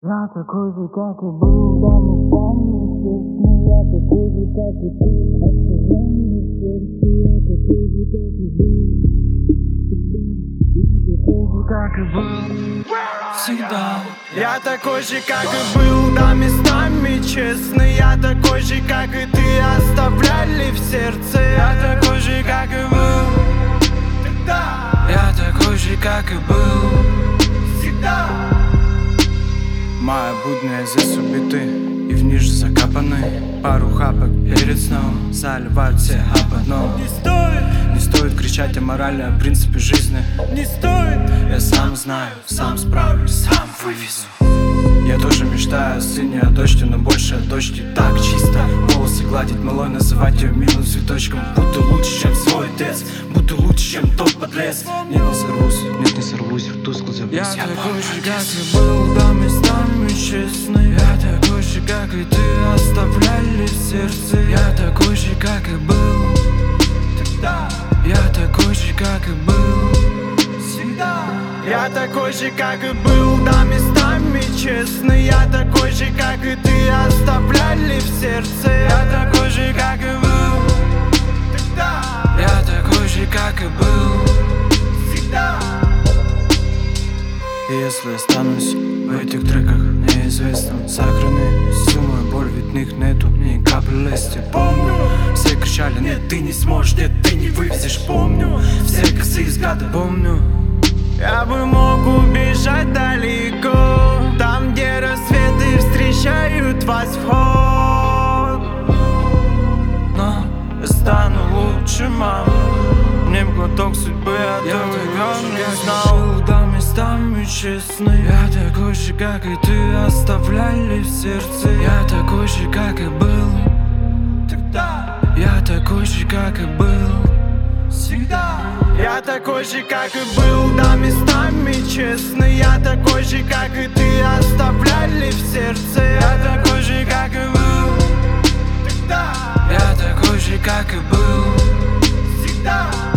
Я такой же, как и был, да местами честно. Я такой же, как и ты, откровенный в сердце. Я такой же, как и был, как и был всегда. Я такой же, как и был, да местами честный. Я такой же, как и ты, оставляли в сердце. Я такой же, как и был тогда. Я такой же, как и был всегда. Моя будня здесь убиты и в ниже закапаны. Пару хапок перед сном заливают все об одном. Не стоит кричать о морали, о принципе жизни. Не стоит. Я сам знаю, сам справлюсь, сам вывезу. Я тоже мечтаю о сыне, о дочке, но больше о дочке. Так чисто, волосы гладить малой, называть ее милым цветочком. Буду лучше, чем свой отец, буду лучше, чем тот подлец. Нет, не сорвусь, в тускло завис. Я такой же, как и был, да местами честный. Я такой же, как и ты, оставляли в сердце. Я такой же, как и был тогда. Я такой же, как и был всегда. Я такой же, как и был, да местами честный. Я такой же, как и ты, оставляли в сердце. Я такой же, как и был тогда. Я такой же, как и был всегда. И если останусь в этих треках неизвестным, сохрани всю мою боль, ведь в них нету ни капли лести. Помню, все кричали: нет, ты не сможешь, нет, ты не вывезешь. Помню, все косые взгляды. Помню, я бы мог убежать далеко, там, где рассветы встречают восход. Но я стану лучше, мам. Мне б глоток судьбы, а то я не знал. Да местами честный. Я такой же, как и ты, оставляли в сердце. Я такой же, как и был тогда. Я такой же, как и был всегда. Я такой же, как и был, да местами честный. Я такой же, как и ты, оставляли в сердце. Я такой же, как и был тогда. Я такой же, как и был всегда.